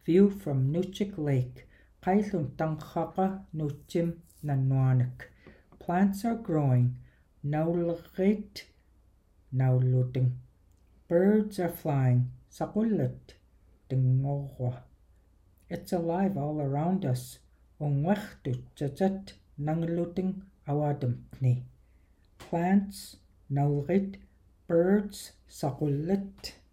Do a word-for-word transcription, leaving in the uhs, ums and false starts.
View from Nuchik Lake. Kailun Tangkhaka Nuchim Nanuanak. Plants are growing. Naulgit Nauluting. Birds are flying. Sakulit Dingogwa. It's alive all around us. Ongwechtu Jajat Nangluting Awadamtni. Plants, Naulgit, birds, Sakulit.